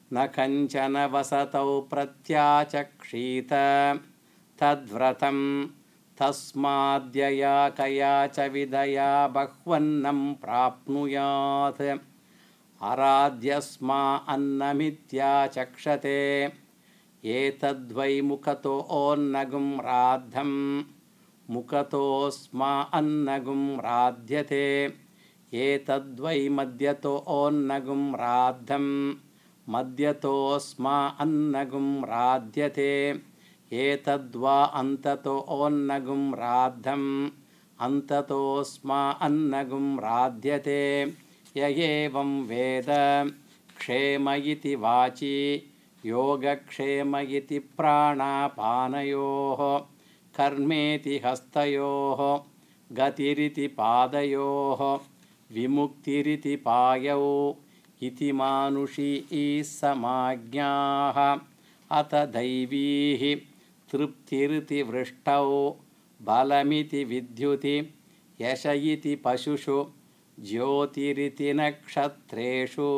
न कंचन वसतौ प्रत्याचक्षीत तद्व्रतं तस्माद्यया कया च विदया बह्वन्नं प्राप्नुयात् आराध्यस्मा अन्नमित्याचक्षते एतद्वै मुखतोऽन्नगुं राद्धं मुखतोऽस्मा अन्नगुं राध्यते एतद्वै मद्यतोऽन्नगुं राद्धं मद्यतोऽस्मा अन्नगुं राध्यते एतद्वा अन्ततोऽन्नगुं राद्धं अन्ततोऽस्मा अन्नगुं राध्यते य एवं वेद क्षेम इति वाचि योगक्षेम इति प्राणापानयोः कर्मेति हस्तयोः गतिरिति पादयोः विमुक्तिरिति पायौ इति मानुषी समाज्ञाः अथ दैवीः तृप्तिरिति वृष्टौ बलमिति विद्युति यश इति पशुषु ज्योतिरिति नक्षत्रेषु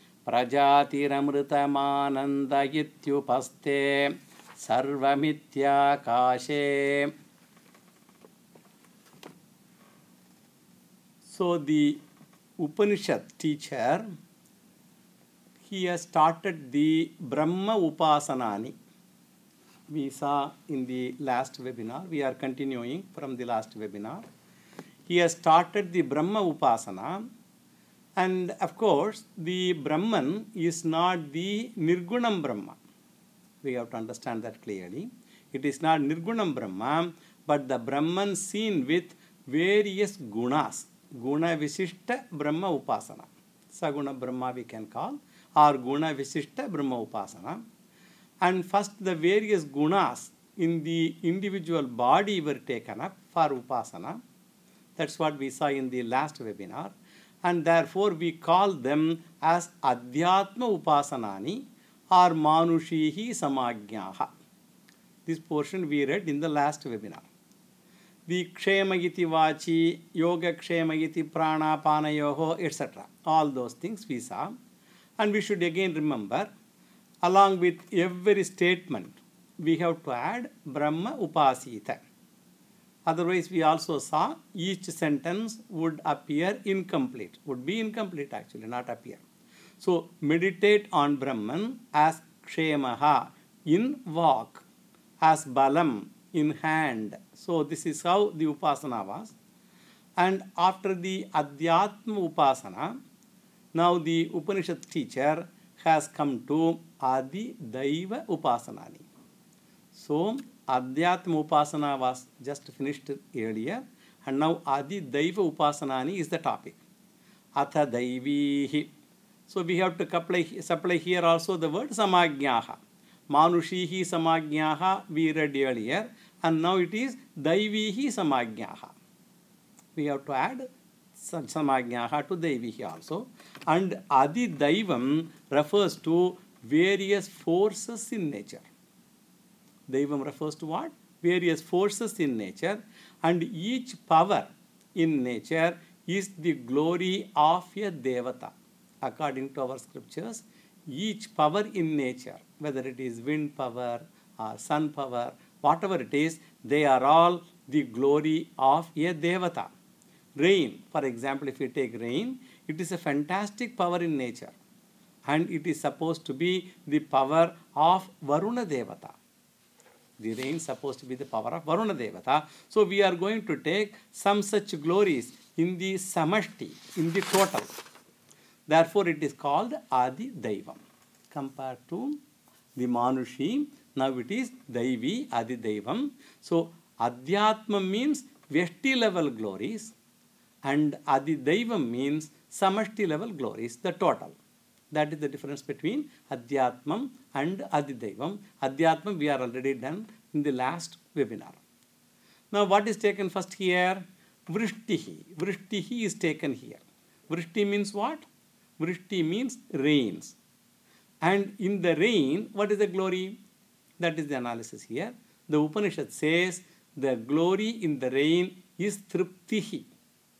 प्रजातिरमृतमानन्द इत्युपस्थे सर्वमित्याकाशे. So the Upanishad teacher, he has started the Brahma Upasanani. We saw in the last webinar, we are continuing from the last webinar. He has started the Brahma Upasana, and of course the Brahman is not the Nirgunam Brahma. We have to understand that clearly. It is not Nirgunam Brahma, but the Brahman seen with various gunas. Guna Visishta Brahma Upasana. Saguna Brahma we can call, or Guna Visishta Brahma Upasana. And first the various gunas in the individual body were taken up for Upasana. That's what we saw in the last webinar. And therefore we call them as Adhyatma Upasanani or Manushihi Samajñaha. This portion we read in the last webinar. The Kshema iti Vachi, Yoga Kshema iti Prana Panayoho, etc. All those things we saw. And we should again remember, along with every statement, we have to add Brahma Upasita. Otherwise, we also saw each sentence would appear incomplete, would be incomplete actually, not appear. So, meditate on Brahman as Kshemaha in walk, as Balam in hand. So, this is how the Upasana was. And after the Adhyatma Upasana, now the Upanishad teacher has come to Adi Daiva Upasanani. So, Adhyatma Upasana was just finished earlier, and now Adi Daiva Upasanani is the topic. Atha Daivihi. So, we have to supply here also the word Samajñaha. Manushihi Samajñaha we read earlier, and now it is Daivihi Samajñaha. We have to add Samajñaha to Daivihi also. And Adi Daivam refers to various forces in nature. Daivam refers to what? Various forces in nature, and each power in nature is the glory of a Devata. According to our scriptures, each power in nature, whether it is wind power or sun power, whatever it is, they are all the glory of a Devata. Rain, for example, if you take rain, it is a fantastic power in nature, and it is supposed to be the power of Varuna Devata. The rain is supposed to be the power of Varuna Devata. So we are going to take some such glories in the Samashti, in the total. Therefore, it is called Adi Daivam. Compared to the Manushi, now it is Daivi, Adi Daivam. So, Adhyatma means Vyashti level glories, and Adi Daivam means Samashti level glories, the total. That is the difference between Adhyatmam and Adi Daivam. Adhyatmam we are already done in the last webinar. Now, what is taken first here? Vrishtihi. Vrishtihi is taken here. Vrishti means what? Vrishti means rains. And in the rain, what is the glory? That is the analysis here. The Upanishad says the glory in the rain is Triptihi.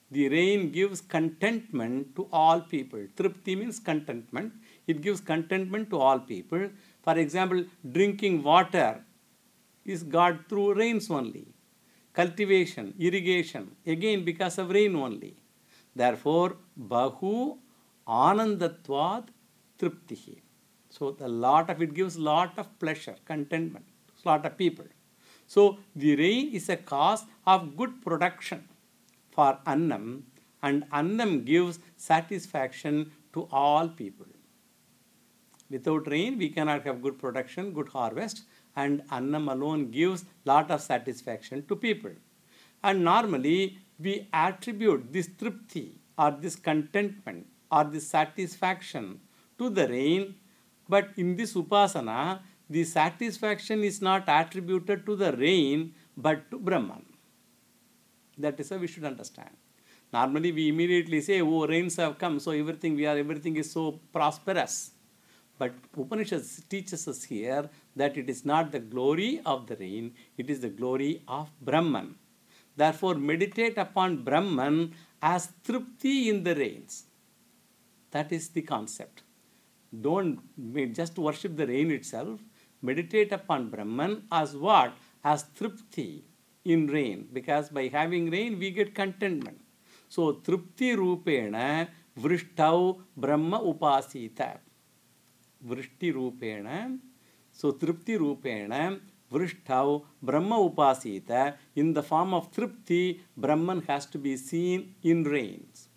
the rain gives contentment to all people. Tripti means contentment. It gives contentment to all people. For example, drinking water is got through rains only. Cultivation, irrigation, again because of rain only. Therefore, Bahu Anandatvad Triptihi. So the lot of it gives lot of pleasure, contentment, lot of people. So the rain is a cause of good production for Annam, and Annam gives satisfaction to all people. Without rain, we cannot have good production, good harvest, and Annam alone gives lot of satisfaction to people. And normally, we attribute this tripti or this contentment or this satisfaction to the rain, but in this upasana, the satisfaction is not attributed to the rain, but to Brahman. That is how we should understand. Normally, we immediately say, oh, rains have come, so everything is so prosperous. But Upanishad teaches us here that it is not the glory of the rain, it is the glory of Brahman. Therefore, meditate upon Brahman as tripti in the rains. That is the concept. Don't just worship the rain itself. Meditate upon Brahman as what? As tripti in rain. Because by having rain, we get contentment. So, tripti rupena vrishtau brahma upasita. Vrishti rupena. So, tripti rupena vrishtau brahma upasita. In the form of tripti, Brahman has to be seen in rains.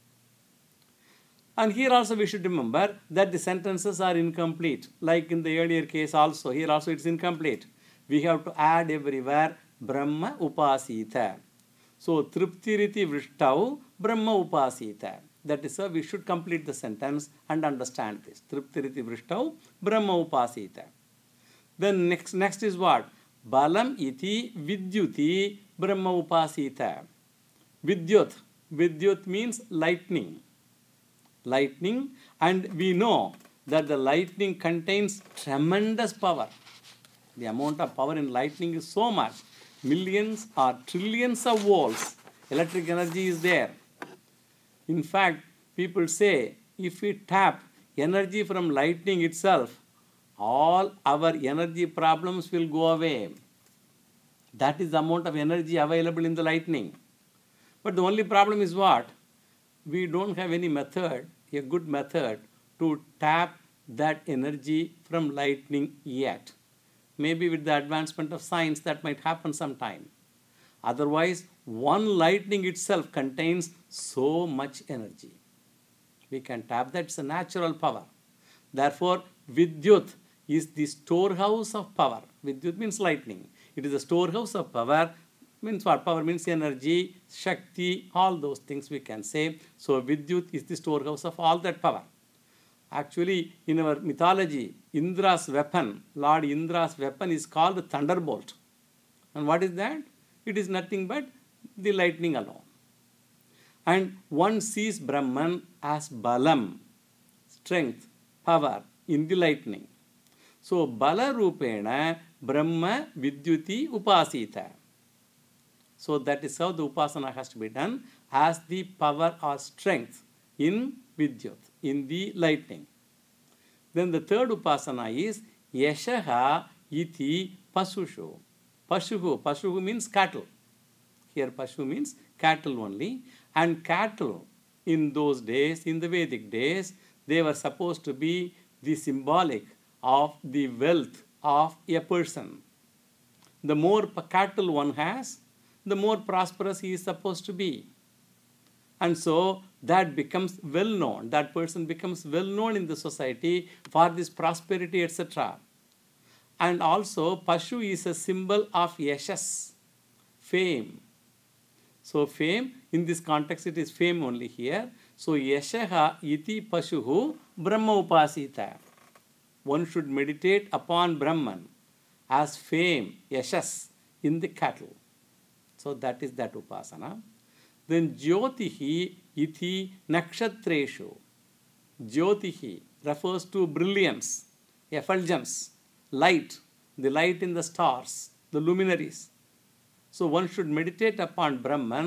And here also we should remember that the sentences are incomplete. Like in the earlier case also, here also it's incomplete. We have to add everywhere Brahma upasita. So, tripti riti vrishtau Brahma upasita. That is how we should complete the sentence and understand this. Tripti riti vrishtau Brahma upasita. Then next is what? Balam iti vidyuti Brahma upasita. Vidyut. Vidyut means lightning. Lightning, and we know that the lightning contains tremendous power. The amount of power in lightning is so much. Millions or trillions of volts. Electric energy is there. In fact, people say if we tap energy from lightning itself, all our energy problems will go away. That is the amount of energy available in the lightning. But the only problem is what? We don't have any method, a good method to tap that energy from lightning yet. Maybe with the advancement of science that might happen sometime. Otherwise, one lightning itself contains so much energy. We can tap that, it's a natural power. Therefore, Vidyut is the storehouse of power. Vidyut means lightning. It is a storehouse of power. Means what? Power means energy, Shakti, all those things we can say. So, Vidyut is the storehouse of all that power. Actually, in our mythology, Indra's weapon, Lord Indra's weapon is called thunderbolt. And what is that? It is nothing but the lightning alone. And one sees Brahman as Balam, strength, power in the lightning. So, Bala Rupena Brahma Vidyuti Upasita. So, that is how the Upasana has to be done, as the power or strength in Vidyut, in the lightning. Then the third Upasana is Yashaha iti Pasushu. Pashuhu means cattle. Here Pashu means cattle only. And cattle in those days, in the Vedic days, they were supposed to be the symbolic of the wealth of a person. The more cattle one has, the more prosperous he is supposed to be. And so that becomes well known. That person becomes well known in the society for this prosperity, etc. And also, Pashu is a symbol of Yashas, fame. So, fame, in this context, it is fame only here. So, Yashaha iti Pashuhu Brahma Upasita. One should meditate upon Brahman as fame, Yashas, in the cattle. So, that is that Upasana. Then Jyotihi iti Nakshatreshu. Jyotihi refers to brilliance, effulgence, light, the light in the stars, the luminaries. So one should meditate upon Brahman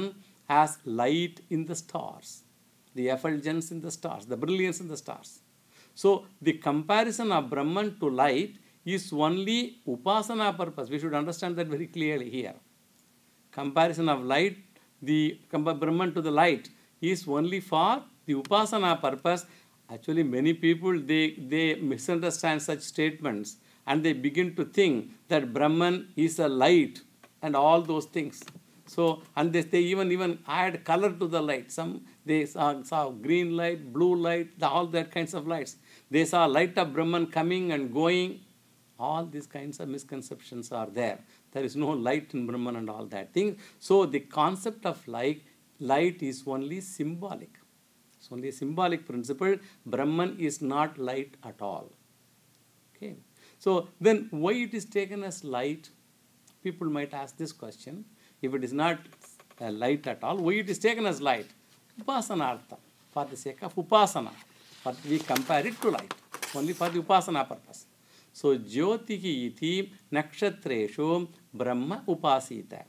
as light in the stars, the effulgence in the stars, the brilliance in the stars. So the comparison of Brahman to light is only upasana purpose. We should understand that very clearly here. Comparison of light, the Brahman to the light is only for the upasana purpose. Actually, many people, they misunderstand such statements and they begin to think that Brahman is a light and all those things. So, and they even add color to the light. Some, they saw green light, blue light, all that kinds of lights. They saw light of Brahman coming and going. All these kinds of misconceptions are there. There is no light in Brahman and all that thing. So the concept of light is only symbolic. It's only a symbolic principle. Brahman is not light at all. Okay. So then why it is taken as light? People might ask this question. If it is not a light at all, why it is taken as light? Upasanartha, for the sake of upasana. But we compare it to light, only for the upasana purpose. So, Jyotihi iti nakshatreshu Brahma upasita.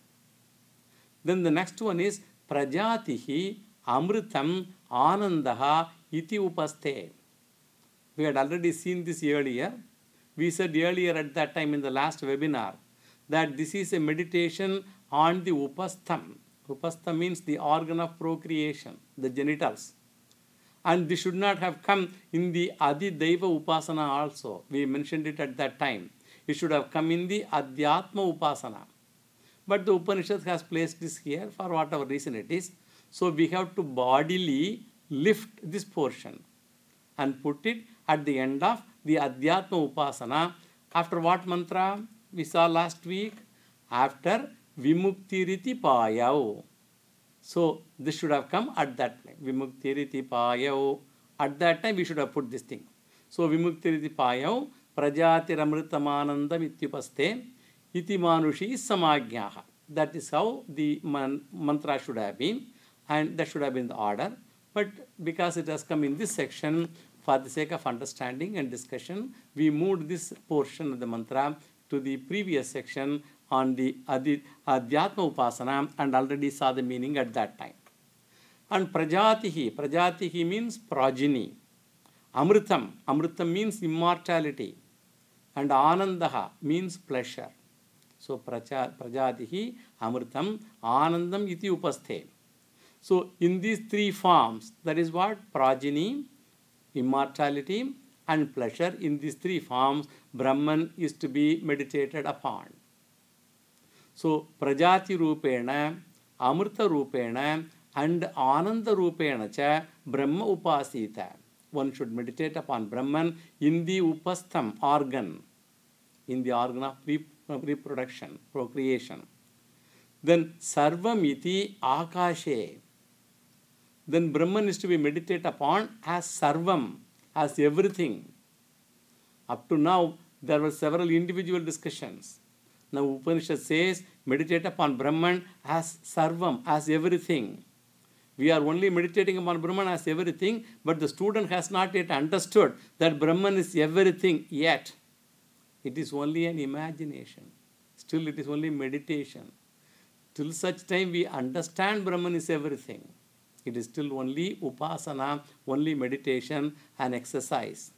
Then the next one is Prajatihi amritam anandaha iti upaste. We had already seen this earlier. We said earlier at that time in the last webinar that this is a meditation on the upastham. Upastham means the organ of procreation, the genitals. And this should not have come in the Adi Deva Upasana also. We mentioned it at that time. It should have come in the Adhyatma Upasana. But the Upanishad has placed this here for whatever reason it is. So we have to bodily lift this portion and put it at the end of the Adhyatma Upasana. After what mantra we saw last week? After Vimuktiriti Payau. So this should have come at that time. Vimuktiriti Payau. At that time we should have put this thing. So Vimuktiriti Payau Prajatiramritamanandam ityupaste iti manushi samagyaha. That is how the mantra should have been, and that should have been the order. But because it has come in this section, for the sake of understanding and discussion, we moved this portion of the mantra to the previous section on the Adhyatma Upasana and already saw the meaning at that time. And Prajatihi means progeny. Amritam means immortality. And Anandaha means pleasure. So Prajatihi, Amritam, Anandam iti upaste. So in these three forms, that is what? Progeny, immortality and pleasure. In these three forms, Brahman is to be meditated upon. So, Prajati Rupena, Amrita Rupena, and Ananda Rupena cha Brahma Upasita. One should meditate upon Brahman in the Upastham organ, in the organ of reproduction, procreation. Then Sarvam iti Akashe. Then Brahman is to be meditated upon as Sarvam, as everything. Up to now, there were several individual discussions. Now Upanishad says, meditate upon Brahman as Sarvam, as everything. We are only meditating upon Brahman as everything, but the student has not yet understood that Brahman is everything yet. It is only an imagination. Still it is only meditation. Till such time we understand Brahman is everything. It is still only upasana, only meditation and exercise.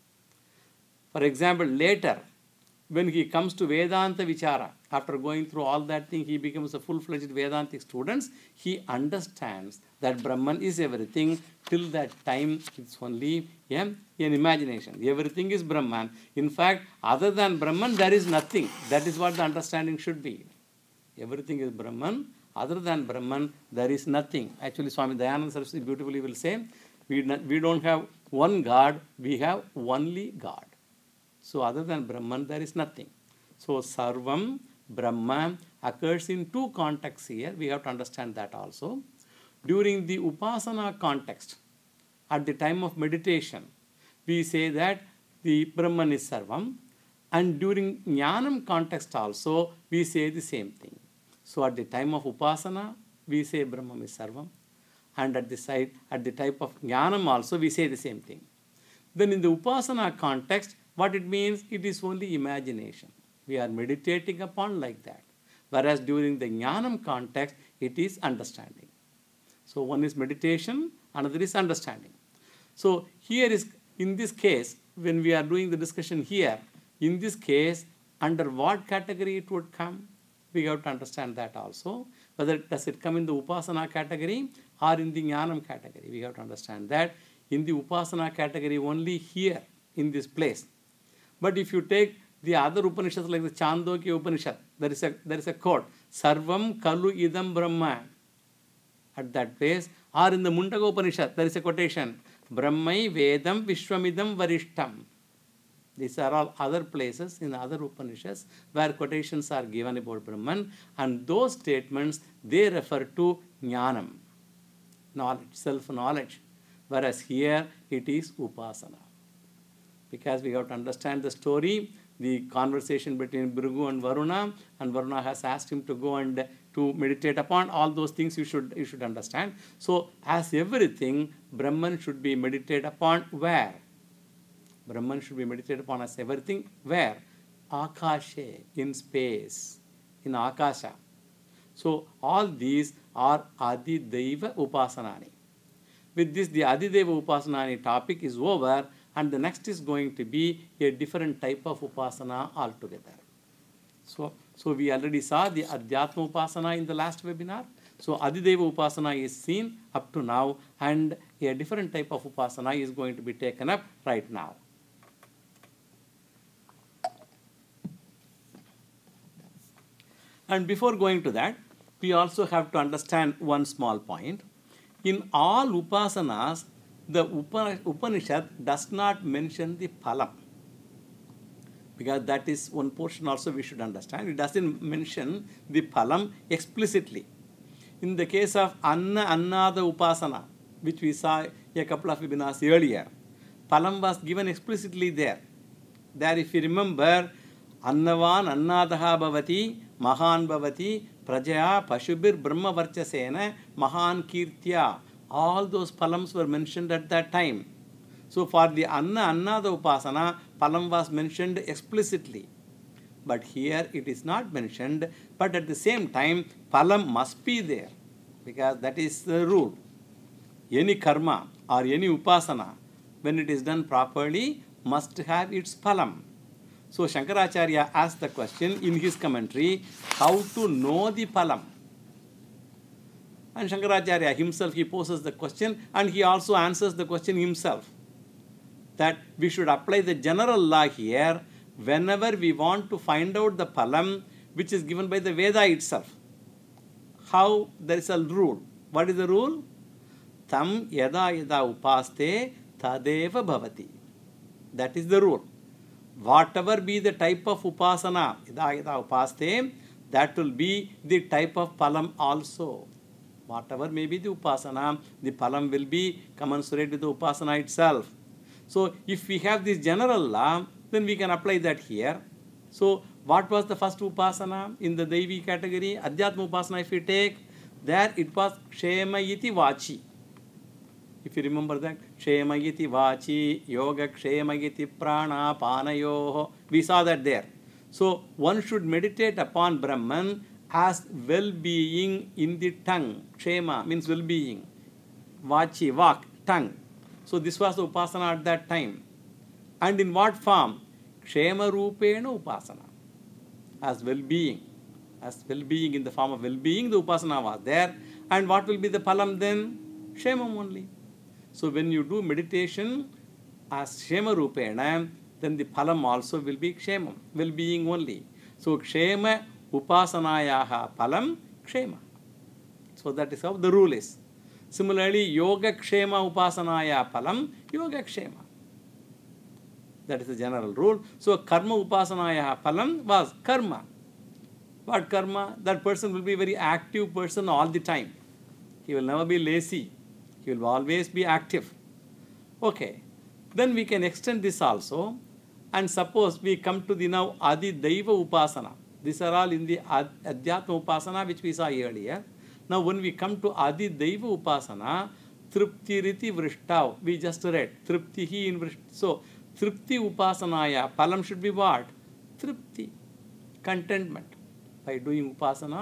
For example, later, when he comes to Vedanta Vichara, after going through all that thing, he becomes a full-fledged Vedantic student. He understands that Brahman is everything. Till that time, it's only an imagination. Everything is Brahman. In fact, other than Brahman, there is nothing. That is what the understanding should be. Everything is Brahman. Other than Brahman, there is nothing. Actually, Swami Dayananda Saraswati beautifully will say, we don't have one God, we have only God. So other than Brahman, there is nothing. So Sarvam, Brahma occurs in two contexts here. We have to understand that also. During the Upasana context, at the time of meditation, we say that the Brahman is Sarvam. And during Jnanam context also, we say the same thing. So at the time of Upasana, we say Brahman is Sarvam. And at the type of Jnanam also, we say the same thing. Then in the Upasana context, what it means, it is only imagination. We are meditating upon like that. Whereas during the Jnanam context, it is understanding. So one is meditation, another is understanding. So here is, in this case, when we are doing the discussion here, in this case, under what category it would come? We have to understand that also. Whether does it come in the Upasana category or in the Jnanam category? We have to understand that in the Upasana category only here, in this place. But if you take the other Upanishads like the Chandogya Upanishad, there is a quote, Sarvam Kalu Idam Brahma. At that place, or in the Mundaka Upanishad, there is a quotation, Brahmai Vedam Vishwamidam Varishtam. These are all other places in other Upanishads where quotations are given about Brahman, and those statements, they refer to Jnanam, knowledge, self-knowledge, whereas here it is Upasana. Because we have to understand the story, the conversation between Bhrigu and Varuna has asked him to go and to meditate upon all those things you should understand. So, as everything, Brahman should be meditated upon where? Brahman should be meditated upon as everything where? Akashe, in space, in Akasha. So, all these are Adidaiva Upasanani. With this, the Adidaiva Upasanani topic is over, and the next is going to be a different type of Upasana altogether. So we already saw the Adhyatma Upasana in the last webinar. So Adidaiva Upasana is seen up to now, and a different type of Upasana is going to be taken up right now. And before going to that, we also have to understand one small point. In all Upasanas, the Upanishad does not mention the phalam, because that is one portion also we should understand. It doesn't mention the phalam explicitly. In the case of Annada Upasana, which we saw a couple of webinars earlier, phalam was given explicitly there. There, if you remember, Annavan Annadaha Bhavati, Mahan Bhavati, Prajaya, Pashubir, Brahma Varchasena, Mahan Kirtya. All those phalams were mentioned at that time. So for the Annada Upasana, phalam was mentioned explicitly. But here it is not mentioned, but at the same time, phalam must be there, because that is the rule. Any karma or any upasana, when it is done properly, must have its phalam. So Shankaracharya asked the question in his commentary, how to know the phalam? And Shankaracharya himself, he poses the question, and he also answers the question himself, that we should apply the general law here whenever we want to find out the phalam which is given by the Veda itself. How? There is a rule. What is the rule? Tam yada yada upaste tadeva bhavati. That is the rule. Whatever be the type of upasana, yada yada upaste, that will be the type of phalam also. Whatever may be the upasana, the phalam will be commensurate with the upasana itself. So if we have this general law, then we can apply that here. So what was the first upasana in the Daivi category? Adhyatma upasana, if we take, there it was Kshema iti Vachi. If you remember that, Kshema iti Vachi, Yoga Kshema iti Prana, Panayoho. We saw that there. So one should meditate upon Brahman as well-being in the tongue. Kshema means well-being. Vachi, vak, tongue. So this was the upasana at that time. And in what form? Kshema rupena upasana. As well-being. As well-being, in the form of well-being, the upasana was there. And what will be the phalam then? Kshemam only. So when you do meditation as Kshema rupena, then the phalam also will be Kshemam, well-being only. So Kshema upasanayaha phalam Kshema. So that is how the rule is. Similarly, Yoga Kshema upasanaya phalam Yoga Kshema. That is the general rule. So Karma upasanaya phalam was karma. What karma? That person will be a very active person all the time. He will never be lazy. He will always be active. Okay. Then we can extend this also. And suppose we come to the now Adidaiva Upasana. These are all in the Adhyatma Upasana which we saw earlier. Now when we come to Adidaiva Upasana, Tripti Riti Vrishtav, we just read. Triptihi in Vrishtav. So Tripti Upasanaya, phalam should be what? Tripti, contentment. By doing Upasana,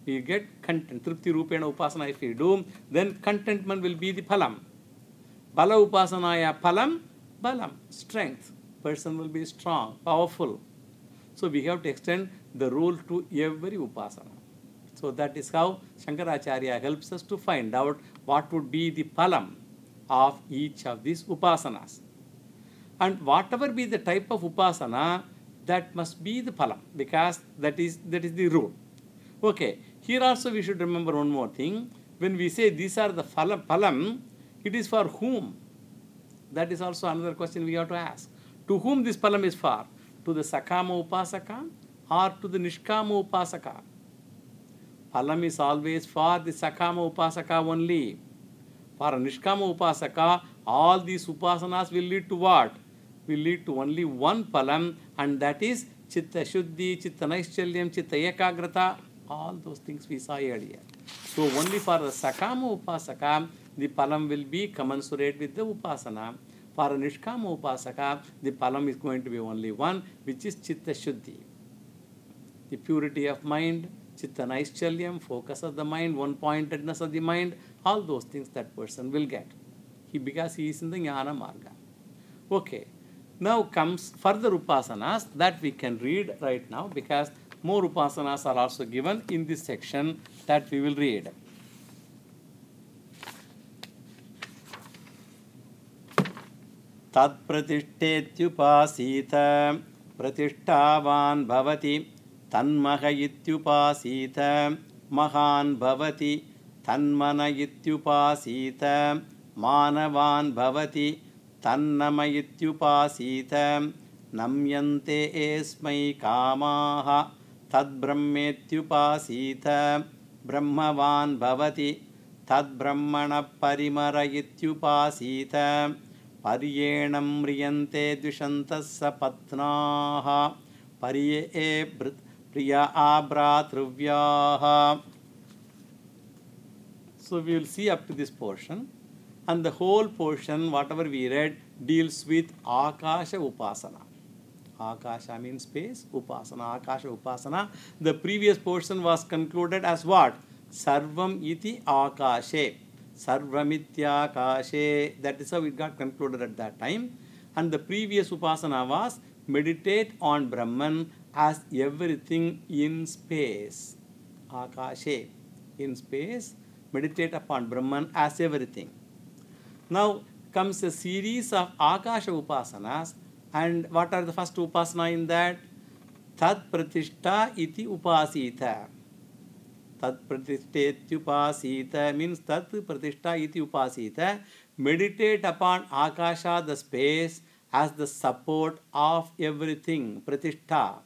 We get content. Tripti Rupena Upasana if we do, then contentment will be the phalam. Bala Upasanaya phalam, balam, strength. Person will be strong, powerful. So we have to extend the rule to every upasana. So that is how Shankaracharya helps us to find out what would be the phalam of each of these upasanas. And whatever be the type of upasana, that must be the phalam, because that is the rule. Okay, here also we should remember one more thing. When we say these are the phalam, it is for whom? That is also another question we have to ask. To whom this phalam is for? To the Sakama Upasaka or to the Nishkama Upasaka? Phalam is always for the Sakama Upasaka only. For a Nishkama Upasaka, all these upasanas will lead to what? Will lead to only one phalam, and that is Chitta Shuddhi, Chitta Naischalyam, Chitta Ekagrata. All those things we saw earlier. So only for the Sakama Upasaka, the phalam will be commensurate with the upasana. For a Nishkama Upasaka, the phalam is going to be only one, which is Chitta Shuddhi. The purity of mind, Chitta Naischalyam, focus of the mind, one-pointedness of the mind, all those things that person will get. Because he is in the Jnana Marga. Okay. Now comes further upasanas that we can read right now, because more upasanas are also given in this section that we will read. Tad pratishthetyupasita pratishtavan bhavati tanmaha ityupasita mahan bhavati tanmana ityupasita manavan bhavati tannama ityupasita namyante esmai kamaha tad brahmetyupasita brahmavan bhavati tad brahmana parimara ityupasita Paryenam riyante dvishantasya patnaha Parye priya abhratruvyaha. So we will see up to this portion, and the whole portion, whatever we read, deals with Akasha Upasana. Akasha means space, Upasana, Akasha Upasana. The previous portion was concluded as what? Sarvam iti Akashe. Sarvamityakashe. That is how it got concluded at that time. And the previous upasana was meditate on Brahman as everything in space. Akashe. In space, meditate upon Brahman as everything. Now comes a series of Akasha upasanas. And what are the first upasana in that? Tat pratishta iti upasita. Tat pratishthetyupasita means tat pratishta iti upasita. Meditate upon Akasha, the space, as the support of everything. Pratishta.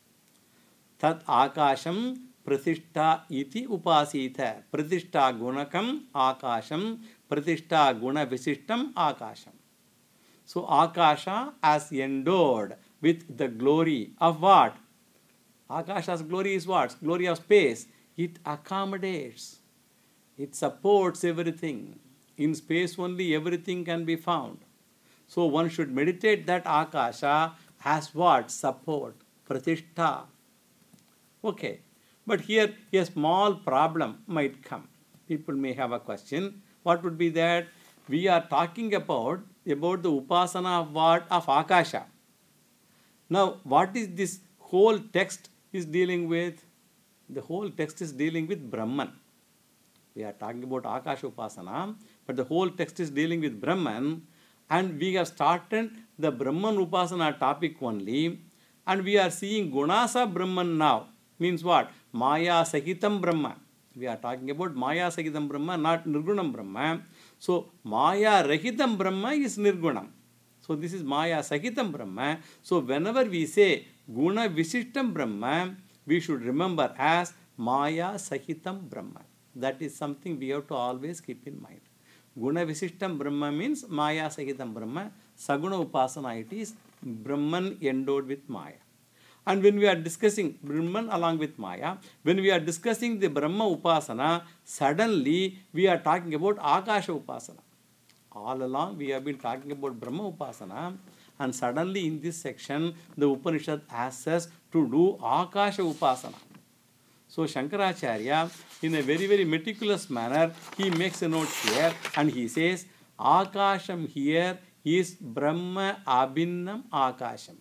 Tat Akasham pratishta iti upasita. Pratishta gunakam Akasham. Pratishta guna visishtam Akasham. So Akasha as endowed with the glory of what? Akasha's glory is what? Glory of space. It accommodates. It supports everything. In space only everything can be found. So one should meditate that Akasha as what? Support. Pratishta. Okay. But here a small problem might come. People may have a question. What would be that? We are talking about the upasana of what? Of Akasha. Now, what is this whole text is dealing with? The whole text is dealing with Brahman. We are talking about Akasha Upasana, but the whole text is dealing with Brahman, and we have started the Brahman Upasana topic only, and we are seeing Gunas of Brahman now. Means what? Maya Sahitam Brahma. We are talking about Maya Sahitam Brahma, not Nirgunam Brahma. So, Maya Rahitam Brahma is Nirgunam. So, this is Maya Sahitam Brahma. So, whenever we say Guna Visishtam Brahma, we should remember as Maya Sahitam Brahma. That is something we have to always keep in mind. Guna Visishtam Brahma means Maya Sahitam Brahma. Saguna Upasana, it is Brahman endowed with Maya. And when we are discussing Brahman along with Maya, when we are discussing the Brahma Upasana, suddenly we are talking about Akasha Upasana. All along we have been talking about Brahma Upasana, and suddenly in this section the Upanishad asks us to do Akasha Upasana. So Shankaracharya, in a very, very meticulous manner, he makes a note here and he says, Akasham here is Brahma Abhinnam Akasham.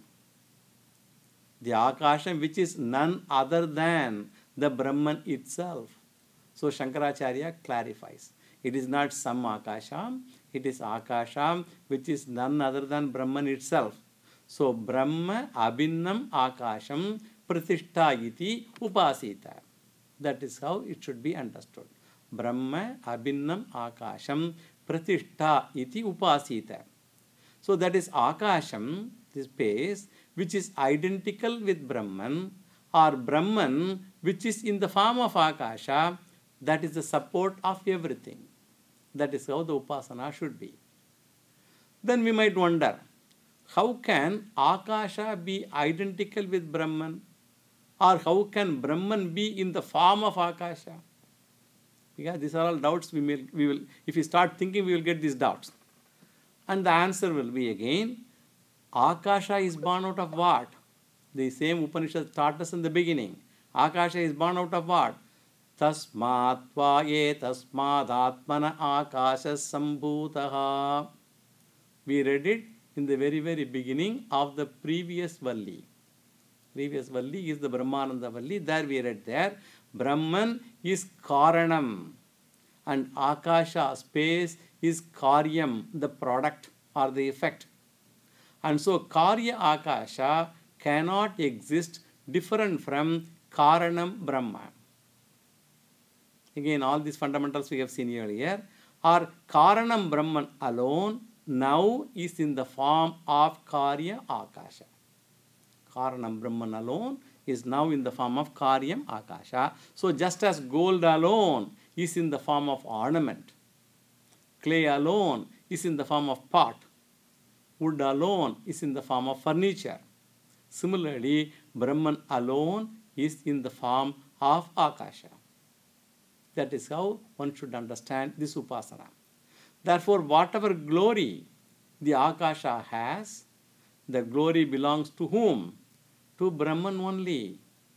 The Akasham which is none other than the Brahman itself. So Shankaracharya clarifies. It is not some Akasham, it is Akasham which is none other than Brahman itself. So Brahma Abhinnam Akasham Pratishtha iti Upasita. That is how it should be understood. Brahma Abhinnam Akasham Pratishtha iti Upasita. So that is Akasham, this space, which is identical with Brahman, or Brahman which is in the form of Akasha, that is the support of everything. That is how the Upasana should be. Then we might wonder, how can Akasha be identical with Brahman? Or how can Brahman be in the form of Akasha? Because these are all doubts we will, if we start thinking, we will get these doubts. And the answer will be again, Akasha is born out of what? The same Upanishad taught us in the beginning. Akasha is born out of what? Tasmat vaye tasmad atmana akasha sambhutaha. We read it in the very, very beginning of the previous Valli. Previous Valli is the Brahmananda Valli. There we read there. Brahman is Karanam. And Akasha, space, is Karyam, the product or the effect. And so Karya Akasha cannot exist different from Karanam Brahma. Again, all these fundamentals we have seen earlier. Or Karanam Brahman alone now is in the form of Karya Akasha. Karanam Brahman alone is now in the form of Karyam Akasha. So just as gold alone is in the form of ornament, clay alone is in the form of pot, wood alone is in the form of furniture. Similarly, Brahman alone is in the form of Akasha. That is how one should understand this Upasana. Therefore, whatever glory the Akasha has, the glory belongs to whom? To Brahman only.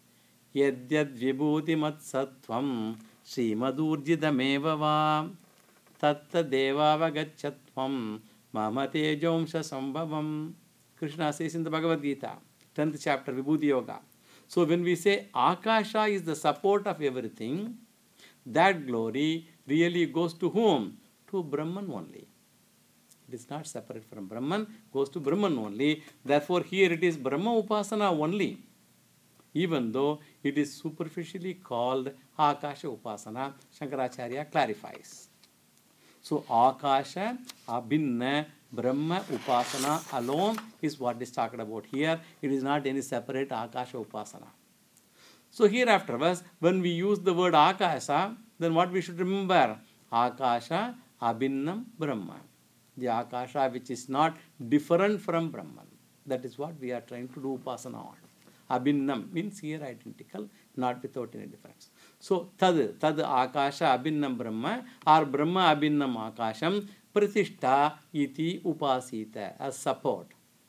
Yadyad vibhuti mat sattvam srimadurjidameva va tatta devavagachatvam mama tejomsha sambhavam. Krishna says in the Bhagavad Gita, 10th chapter, Vibhuti Yoga. So when we say Akasha is the support of everything, that glory really goes to whom? To Brahman only. It is not separate from Brahman, goes to Brahman only. Therefore, here it is Brahma Upasana only, even though it is superficially called Akasha Upasana. Shankaracharya clarifies. So, Akasha, Abhinna, Brahma Upasana alone is what is talked about here. It is not any separate Akasha Upasana. So, here afterwards, when we use the word Akasha, then what we should remember? Akasha, Abhinnam, Brahma. The Akasha which is not different from Brahman. That is what we are trying to do Upasana on. Abhinnam means here identical, not without any difference. So, tad Akasha Abhinnam Brahma or Brahma Abhinnam Akasham Pratishtha iti Upasita as support.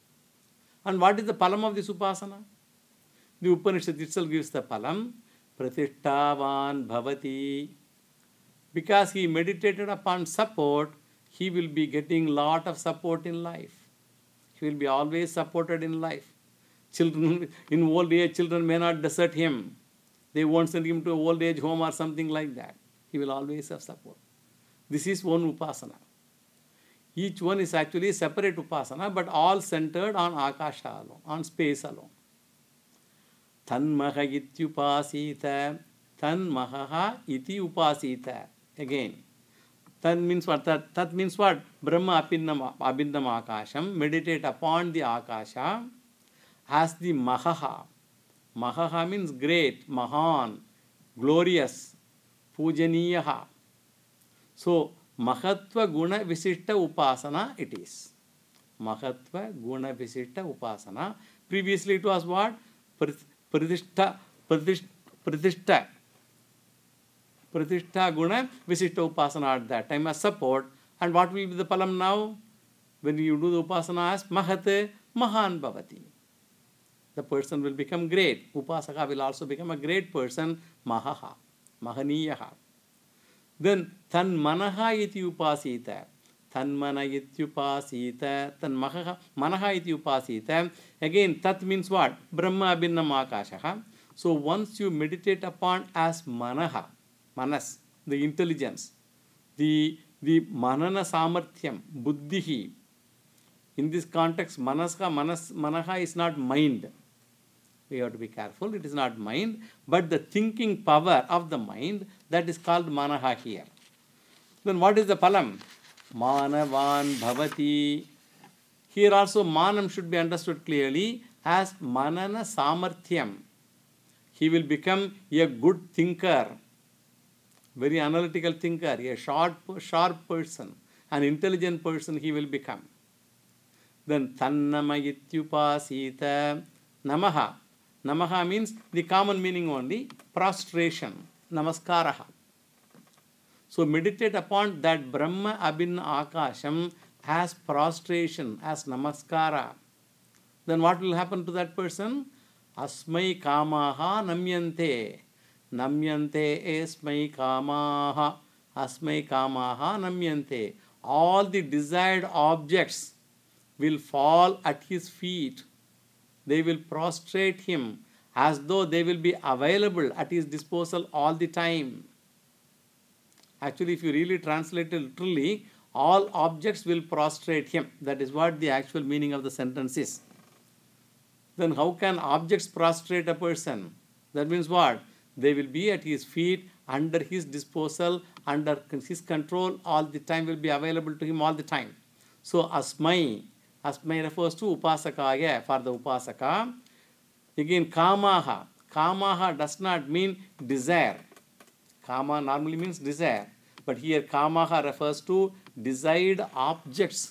And what is the palam of this Upasana? The Upanishad itself gives the palam. Pratishthavan bhavati. Because he meditated upon support, he will be getting lot of support in life. He will be always supported in life. Children, in old age, children may not desert him. They won't send him to an old age home or something like that. He will always have support. This is one Upasana. Each one is actually separate Upasana, but all centered on Akasha alone, on space alone. Tanmaha ityupasita. Tanmaha iti upasita. Again. Tan means what? Tat means what? Brahma Abhinnam Akasham. Meditate upon the Akasha as the Mahaha. Mahaha means great, Mahan, glorious, Pujaniyaha. So, Mahatva Guna Visishta Upasana it is. Mahatva Guna Visishta Upasana. Previously it was what? Pratishtha Guna Visishta Upasana at that time as support. And what will be the palam now? When you do the Upasana as Mahate Mahan Bhavati. the person will become great. Upasaka will also become a great person, mahaha, mahaniyaha. Then tanmanaha iti upasita. Tanmana ityupasita. Manaha iti upasita. Again, tat means what? Brahma abhinnam akashaha. So once you meditate upon as manaha, manas, the intelligence, the manana samarthyam, buddhihi. In this context, manaha is not mind. We have to be careful. It is not mind, but the thinking power of the mind, that is called manaha here. Then what is the phalam? Manavan bhavati. Here also manam should be understood clearly as manana samarthyam. He will become a good thinker, very analytical thinker, a sharp person, an intelligent person he will become. Then tannama ityupasita. Namaha. Namaha means the common meaning only, prostration, namaskaraha. So meditate upon that Brahma Abhinna Akasham as prostration, as namaskara. Then what will happen to that person? Asmai kamaha namyante. Namyante esmai kamaha. Asmai kamaha namyante. All the desired objects will fall at his feet. They will prostrate him as though they will be available at his disposal all the time. Actually, if you really translate it literally, all objects will prostrate him. That is what the actual meaning of the sentence is. Then how can objects prostrate a person? That means what? They will be at his feet, under his disposal, under his control all the time, will be available to him all the time. So asmai refers to upasakaya, for the upasaka. Again, kamaha. Kamaha does not mean desire. Kama normally means desire. But here kamaha refers to desired objects.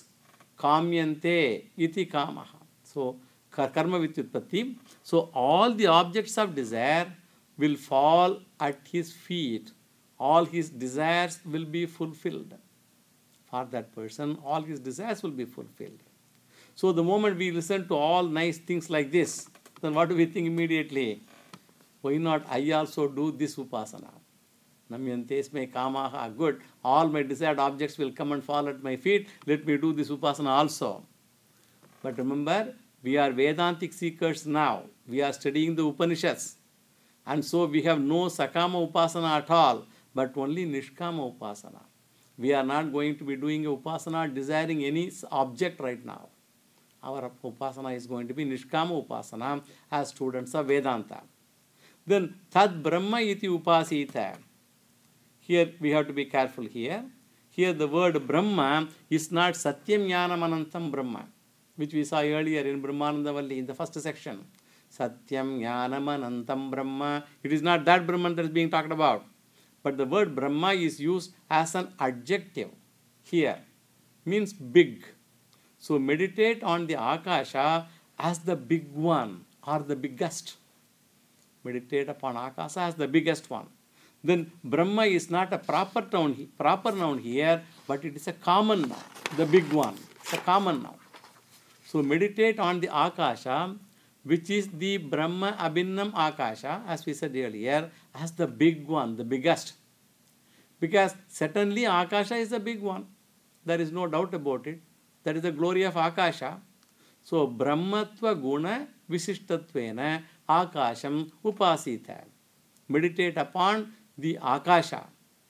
Kamyante iti kamaha. So karma vityutpatti. So all the objects of desire will fall at his feet. All his desires will be fulfilled. For that person, all his desires will be fulfilled. So the moment we listen to all nice things like this, then what do we think immediately? Why not I also do this upasana? Namyantesme kamaha, good. All my desired objects will come and fall at my feet. Let me do this upasana also. But remember, we are Vedantic seekers now. We are studying the Upanishads. And so we have no Sakama upasana at all, but only Nishkama upasana. We are not going to be doing a upasana desiring any object right now. Our upasana is going to be Nishkama upasana as students of Vedanta. Then Tad Brahma iti upasita. Here we have to be careful here. Here the word Brahma is not Satyam Jnanam Anantam Brahma, which we saw earlier in Brahmanandavalli in the first section. Satyam Jnanam Anantam Brahma. It is not that Brahman that is being talked about. But the word Brahma is used as an adjective here. Means big. So meditate on the Akasha as the big one or the biggest. Meditate upon Akasha as the biggest one. Then Brahma is not a proper noun here, but it is a common noun, the big one. It's a common noun. So meditate on the Akasha, which is the Brahma Abhinnam Akasha, as we said earlier, as the big one, the biggest. Because certainly Akasha is the big one. There is no doubt about it. That is the glory of Akasha. So Brahmatva Guna Visishtatvena Akasham Upasita. Meditate upon the Akasha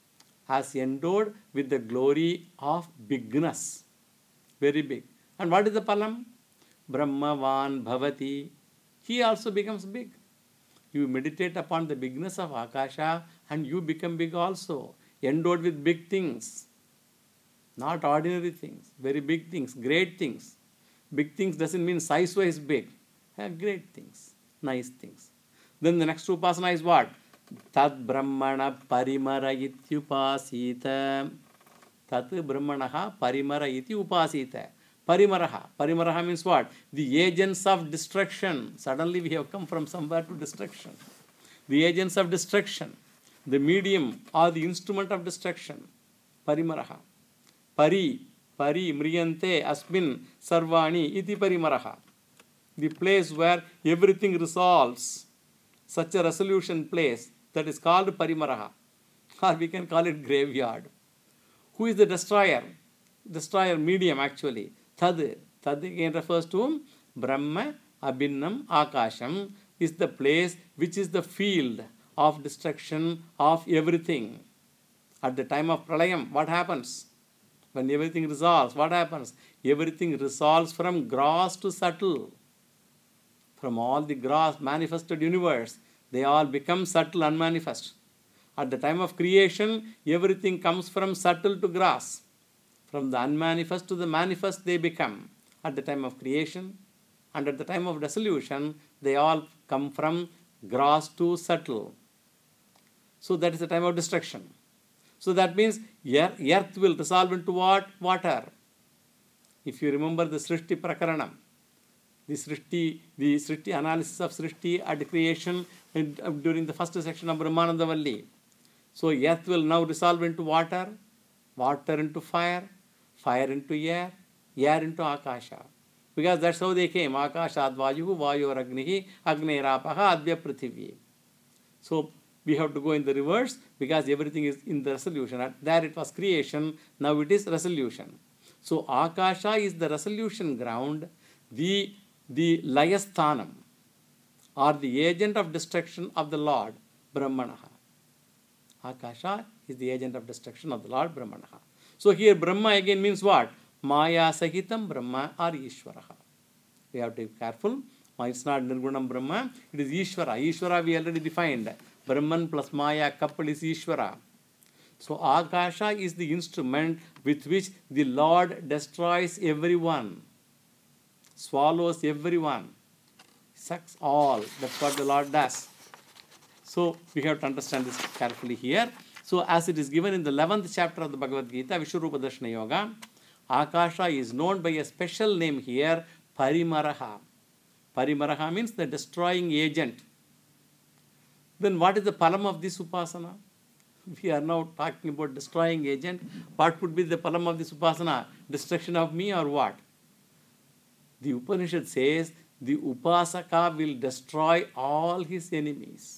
as endowed with the glory of bigness. Very big. And what is the Palam? Brahmavan Bhavati. He also becomes big. You meditate upon the bigness of Akasha and you become big also. Endowed with big things. Not ordinary things. Very big things. Great things. Big things doesn't mean size-wise big. Great things. Nice things. Then the next upasana is what? Tat Brahmana Parimara iti upasita. Tat Brahmanaha Parimara iti upasita. Parimaraha. Parimaraha means what? The agents of destruction. Suddenly we have come from somewhere to destruction. The agents of destruction. The medium or the instrument of destruction. Parimaraha. Pari mriyante asmin sarvani iti parimaraha. the place where everything resolves, such a resolution place, that is called Parimaraha, or we can call it graveyard. Who is the destroyer? Destroyer medium actually. Tad. Tad again refers to Brahma, Abhinnam, Akasham is the place which is the field of destruction of everything. At the time of Pralayam, what happens? When everything resolves, what happens? Everything resolves from gross to subtle. From all the gross manifested universe, they all become subtle, unmanifest. At the time of creation, everything comes from subtle to gross. From the unmanifest to the manifest, they become at the time of creation. And at the time of dissolution, they all come from gross to subtle. So that is the time of destruction. So that means earth will resolve into what? Water. If you remember the Srishti Prakaranam, the Srishti analysis of Srishti at creation during the first section of Brahmananda Valli. So earth will now resolve into water, water into fire, fire into air, air into Akasha. Because that's how they came. Akashad Vayu, Vayu Agnihi, Agni Rapaha, Advya Prithivya. So we have to go in the reverse because everything is in the resolution. There it was creation, now it is resolution. So Akasha is the resolution ground, the Layasthanam, or the agent of destruction of the Lord, Brahmanaha. Akasha is the agent of destruction of the Lord, Brahmanaha. So here Brahma again means what? Maya Sahitam Brahma or Ishvaraha. We have to be careful. It's not Nirgunam Brahma, it is Ishvara. Ishvara we already defined. Brahman plus Maya coupled is Ishvara. So Akasha is the instrument with which the Lord destroys everyone, swallows everyone, sucks all. That's what the Lord does. So we have to understand this carefully here. So as it is given in the 11th chapter of the Bhagavad Gita, Vishwarupa Darshana Yoga, Akasha is known by a special name here, Parimaraha. Parimaraha means the destroying agent. Then what is the palam of this upasana? We are now talking about destroying agent. What could be the palam of this upasana? Destruction of me or what? The Upanishad says the upasaka will destroy all his enemies.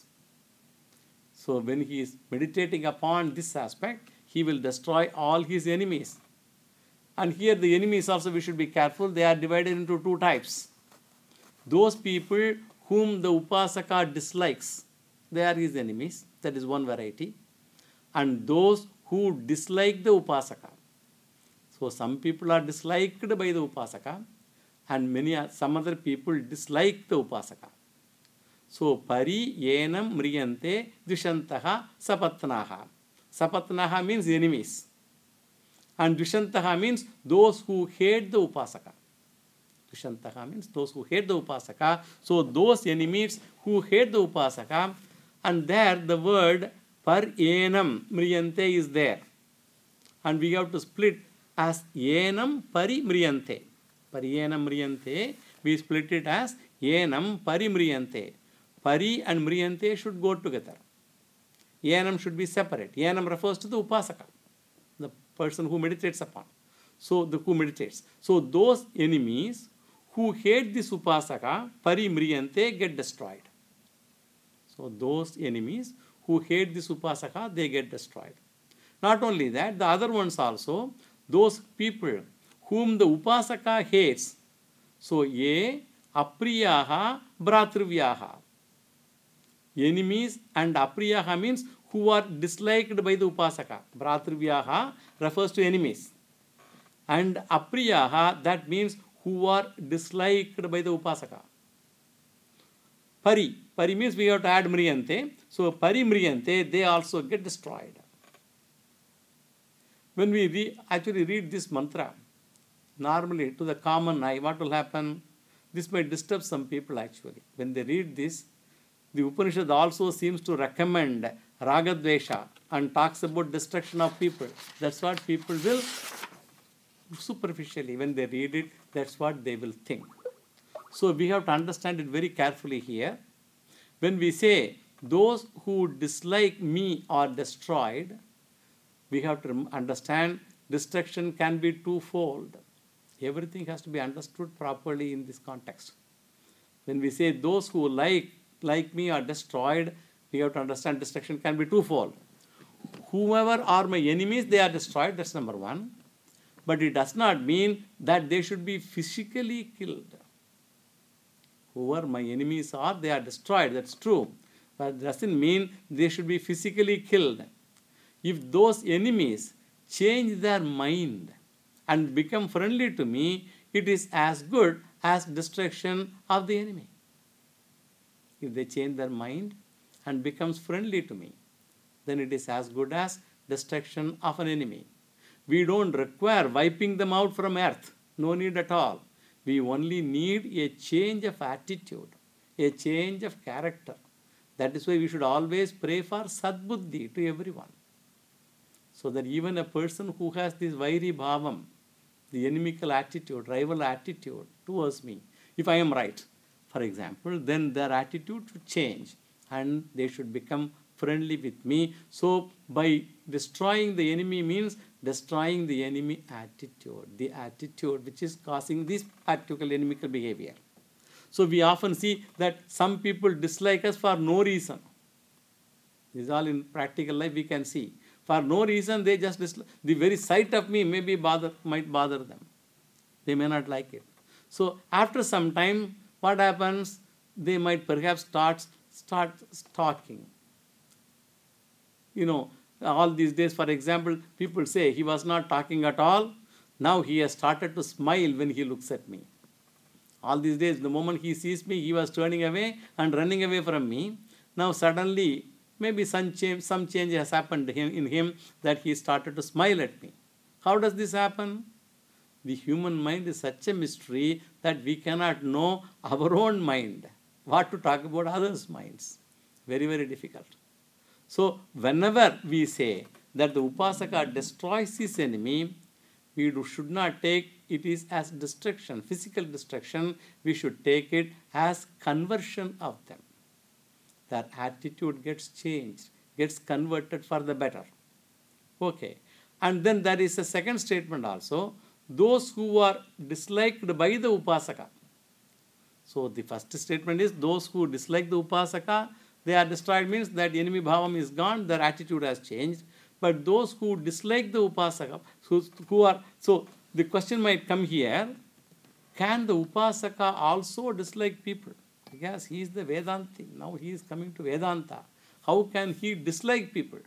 So when he is meditating upon this aspect, he will destroy all his enemies. And here the enemies also we should be careful. They are divided into two types. Those people whom the upasaka dislikes, they are his enemies. That is one variety. And those who dislike the upasaka. So some people are disliked by the upasaka and some other people dislike the upasaka. So pari yenam mriyante dvishantaha sapatnaha. Sapatnaha means enemies. And dvishantaha means those who hate the upasaka. Dvishantaha means those who hate the upasaka. So those enemies who hate the upasaka, and there the word par yenam mriyante is there. And we have to split as yenam pari mriyante. Pari yenam mriyante, we split it as yenam pari mriyante. Pari and mriyante should go together. Yenam should be separate. Yenam refers to the upasaka, the person who meditates upon. So the who meditates. So those enemies who hate this upasaka, pari mriyante, get destroyed. So those enemies who hate this upasaka, they get destroyed. Not only that, the other ones also, those people whom the upasaka hates. So ye apriyaha bhratrivyaha. Enemies and apriyaha means who are disliked by the upasaka. Bhratrivyaha refers to enemies. And apriyaha, that means who are disliked by the upasaka. Pari. Pari means we have to add mriyante. So pari mriyante, they also get destroyed. When we actually read this mantra, normally to the common eye, what will happen? This might disturb some people actually. When they read this, the Upanishad also seems to recommend ragadvesha and talks about destruction of people. That's what people will superficially, when they read it, that's what they will think. So we have to understand it very carefully here. When we say those who dislike me are destroyed, we have to understand destruction can be twofold. Everything has to be understood properly in this context. When we say those who like me are destroyed, we have to understand destruction can be twofold. Whoever are my enemies, they are destroyed, that's number one. But it does not mean that they should be physically killed. Whoever my enemies are, they are destroyed, that's true. But it doesn't mean they should be physically killed. If those enemies change their mind and become friendly to me, it is as good as destruction of the enemy. If they change their mind and becomes friendly to me, then it is as good as destruction of an enemy. We don't require wiping them out from earth. No need at all. We only need a change of attitude, a change of character. That is why we should always pray for sadbuddhi to everyone. So that even a person who has this vairi bhavam, the inimical attitude, rival attitude towards me, if I am right, for example, then their attitude should change and they should become friendly with me. So by destroying the enemy means destroying the enemy attitude, the attitude which is causing this particular inimical behavior. So we often see that some people dislike us for no reason. This is all in practical life we can see. For no reason they just dislike. The very sight of me might bother them. They may not like it. So after some time, what happens? They might perhaps start stalking. All these days, for example, people say he was not talking at all. Now he has started to smile when he looks at me. All these days, the moment he sees me, he was turning away and running away from me. Now suddenly, maybe some change has happened in him that he started to smile at me. How does this happen? The human mind is such a mystery that we cannot know our own mind. What to talk about others' minds? Very, very difficult. So whenever we say that the Upasaka destroys his enemy, we should not take it is as destruction, physical destruction. We should take it as conversion of them. Their attitude gets changed, gets converted for the better. Okay. And then there is a second statement also. Those who are disliked by the Upasaka. So the first statement is those who dislike the Upasaka, they are destroyed, means that enemy bhavam is gone, their attitude has changed. But those who dislike the Upasaka, so the question might come here, can the Upasaka also dislike people? Because he is the Vedanti. Now he is coming to Vedanta. How can he dislike people?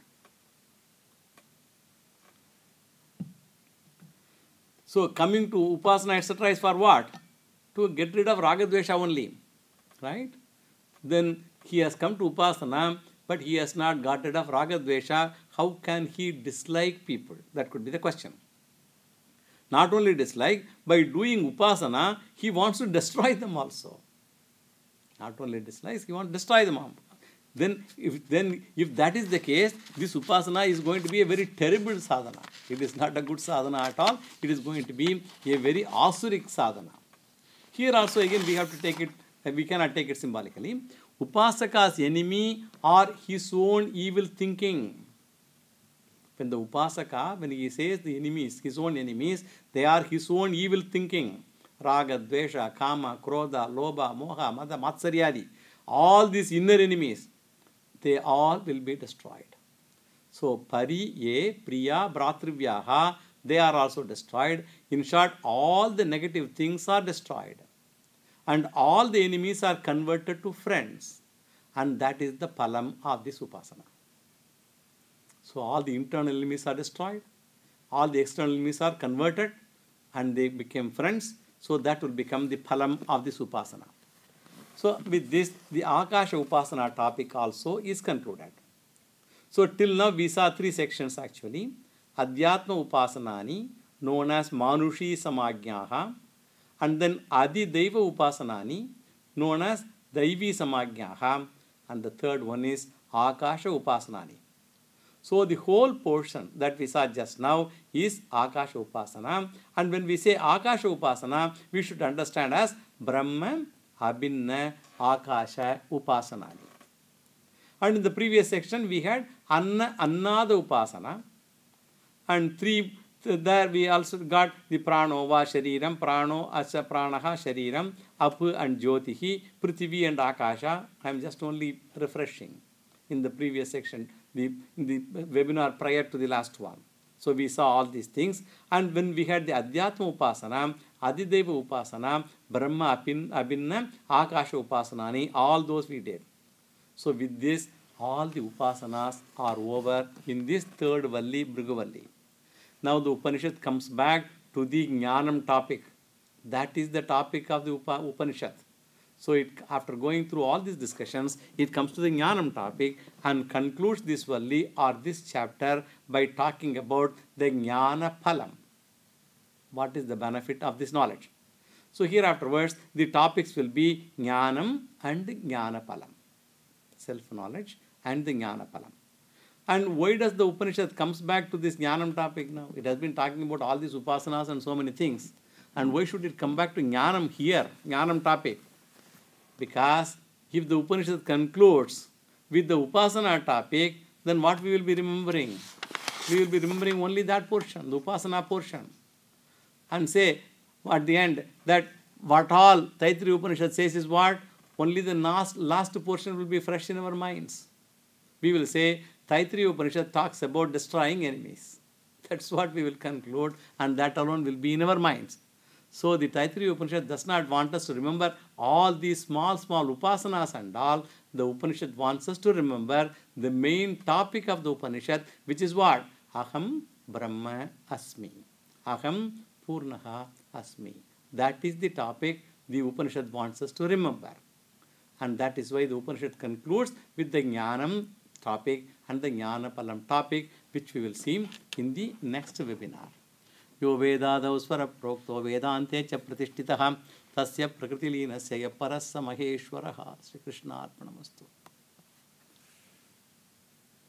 So coming to Upasana, etc. is for what? To get rid of Ragadvesha only. Right? Then he has come to Upasana, but he has not got rid of Ragadvesha. How can he dislike people? That could be the question. Not only dislike, by doing Upasana, he wants to destroy them also. Not only dislikes, he wants to destroy them all. Then if that is the case, this Upasana is going to be a very terrible sadhana. It is not a good sadhana at all. It is going to be a very asuric sadhana. Here also again we have to take it, we cannot take it symbolically. Upasaka's enemy are his own evil thinking. When the Upasaka, when he says the enemies, his own enemies, they are his own evil thinking. Raga, Dvesha, Kama, Krodha, Lobha, Moha, Mada, Matsaryadi. All these inner enemies, they all will be destroyed. So, Pari, Ye, Priya, Bhratrivyaha, they are also destroyed. In short, all the negative things are destroyed. And all the enemies are converted to friends. And that is the palam of this Upasana. So, all the internal enemies are destroyed. All the external enemies are converted. And they became friends. So, that will become the palam of this Upasana. So, with this, the Akasha Upasana topic also is concluded. So, till now we saw 3 sections actually. Adhyatma Upasanani, known as Manushi Samajnaha, and then Adi Deva Upasanani, known as Daivi Samajnaha, and the third one is Akasha Upasanani. So, the whole portion that we saw just now is Akasha Upasana, and when we say Akasha Upasana, we should understand as Brahma, Abhinna, Akasha Upasanani. And in the previous section, we had Annada Upasana, and there we also got the Pranova Shariram, Prano Asya Pranaha Shariram, Apu and Jyotihi, Prithvi and Akasha. I am just only refreshing in the previous section, in the webinar prior to the last one. So we saw all these things, and when we had the Adhyatma Upasana, Adideva Upasana, Brahma Abhinna, Akasha Upasanani, all those we did. So with this, all the Upasanas are over in this third Valli, Bhrigu. Now the Upanishad comes back to the Jnanam topic. That is the topic of the Upanishad. So after going through all these discussions, it comes to the Jnanam topic and concludes this Valli or this chapter by talking about the Jnana Phalam. What is the benefit of this knowledge? So here afterwards, the topics will be Jnanam and Jnana Phalam. Self-knowledge and the Jnana Phalam. And why does the Upanishad comes back to this Jnanam topic now? It has been talking about all these Upasanas and so many things. And why should it come back to Jnanam here, Jnanam topic? Because if the Upanishad concludes with the Upasana topic, then what we will be remembering? We will be remembering only that portion, the Upasana portion. And say at the end that what all Taittiriya Upanishad says is what? Only the last portion will be fresh in our minds. We will say Taittiriya Upanishad talks about destroying enemies. That's what we will conclude, and that alone will be in our minds. So the Taittiriya Upanishad does not want us to remember all these small upasanas and all. The Upanishad wants us to remember the main topic of the Upanishad, which is what? Aham Brahma Asmi. Aham Purnaha Asmi. That is the topic the Upanishad wants us to remember. And that is why the Upanishad concludes with the Jnanam topic and the Jnana Phalam topic, which we will see in the next webinar. Yo Vedadav Svara Prokto Vedante Cha Pratishtitaha Tasya Prakriti Leenasya Parassa Maheshwaraha. Sri Krishna Arpanamastu.